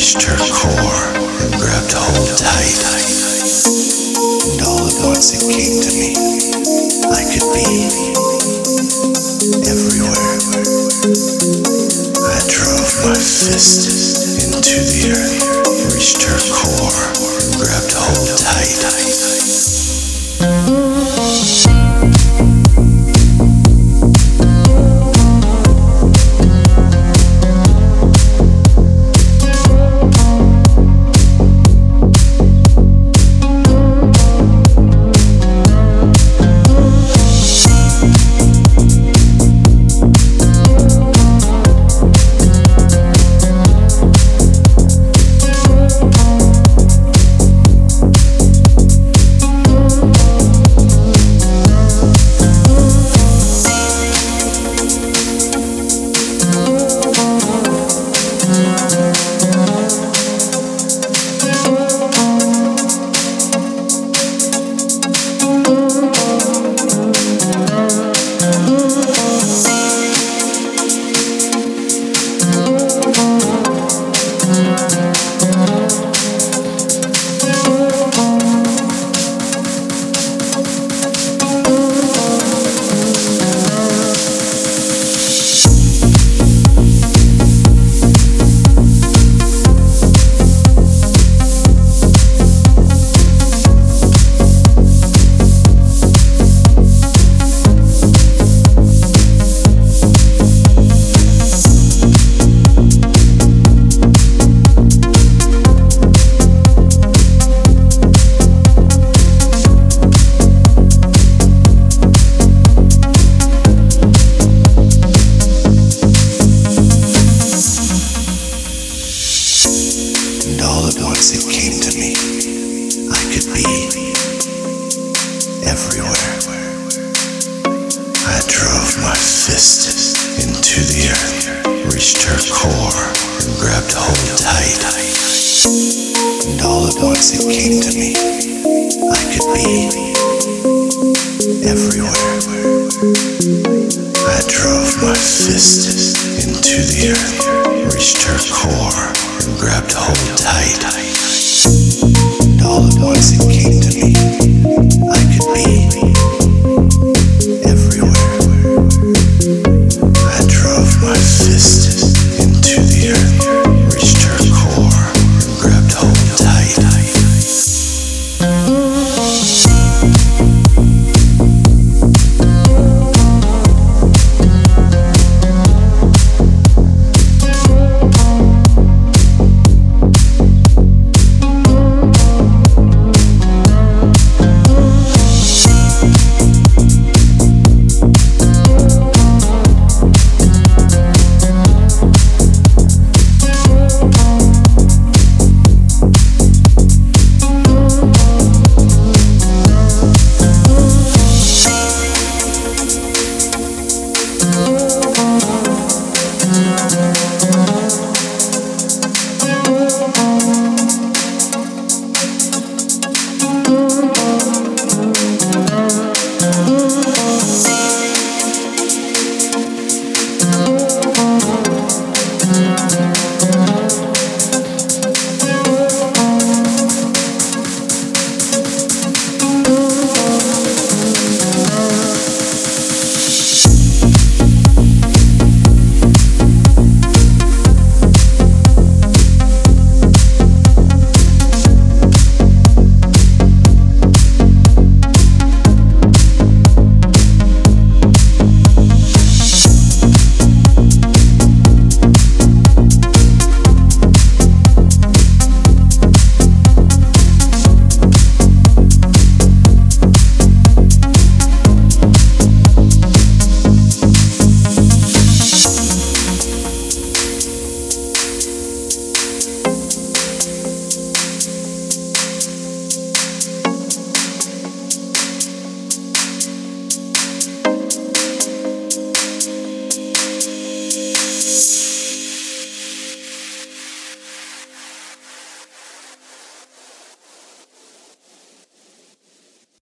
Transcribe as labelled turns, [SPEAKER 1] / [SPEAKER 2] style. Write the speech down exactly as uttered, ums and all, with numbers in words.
[SPEAKER 1] reached her core and grabbed hold tight. And all at once it came to me, I could be everywhere. I drove my fist into the earth, reached her core and grabbed hold tight. It came to me, I could be everywhere. I drove my fist into the earth, reached her core and grabbed hold tight. And all at once it came to me, I could be everywhere. I drove my fist into the earth, reached her core and grabbed hold tight. And all at once it came to me, I could be